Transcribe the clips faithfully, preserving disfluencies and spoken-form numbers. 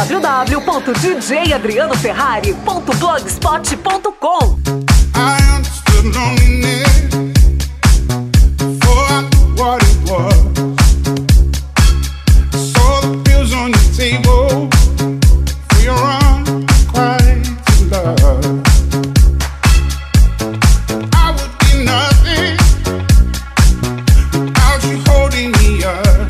w w ponto d j adriano ferrari ponto blogspot ponto com. I understood loneliness before I knew what it was. I saw the pills on your table for your unrequited love. I would be nothing without you holding me up.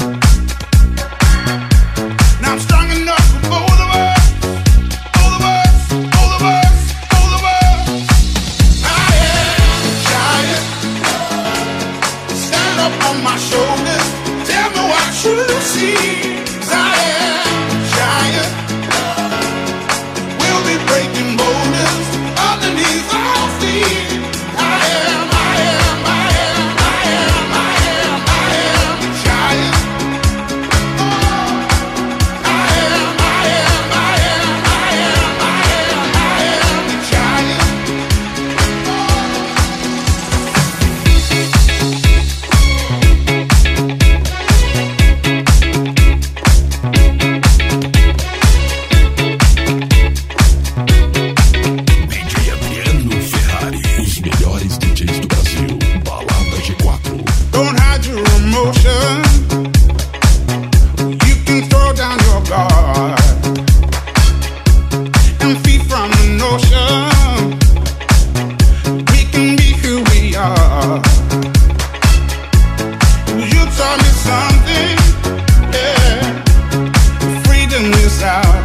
Now I'm strong enough for both of us, both of us, both of us, both of us. I am a giant. Stand up on my shoulders. Tell me what you see. 'Cause I am a giant. We'll be breaking boulders underneath our feet. I am, I am, I am, I am, I am, I am a giant. I am, I am, I am, I am, I am, I am a giant. D J Adriano Ferrari, os melhores D Js do Brasil. Balada G quatro. Don't hide your emotion. You can throw down your guard and feed from the notion. We can be who we are. You taught me something, yeah. Freedom is out.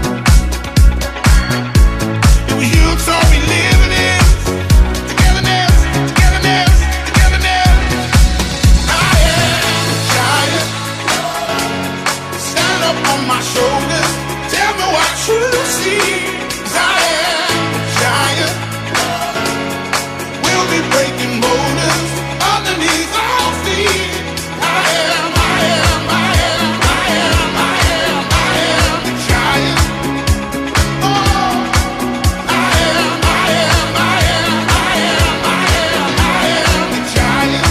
It was you taught me living it. Togetherness, togetherness, togetherness. I am a giant. Stand up on my shoulders. Tell me what you see. 'Cause I am a giant. We'll be breaking boulders underneath our feet. I am, I am, I am, I am, I am, I am a giant. Oh, I am, I am, I am, I am, I am, I am a giant.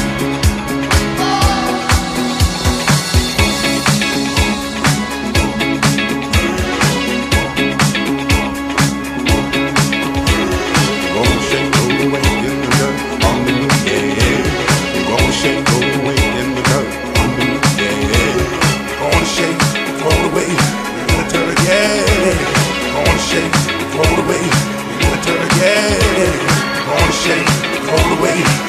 Gonna shake, roll away in the dirt, on the new, yeah, yeah. Gonna shake, roll away in the dirt, on the new, yeah, yeah. Gonna shake, roll away in the dirt, yeah. Gonna shake, roll away in the dirt, yeah. Gonna shake, roll away.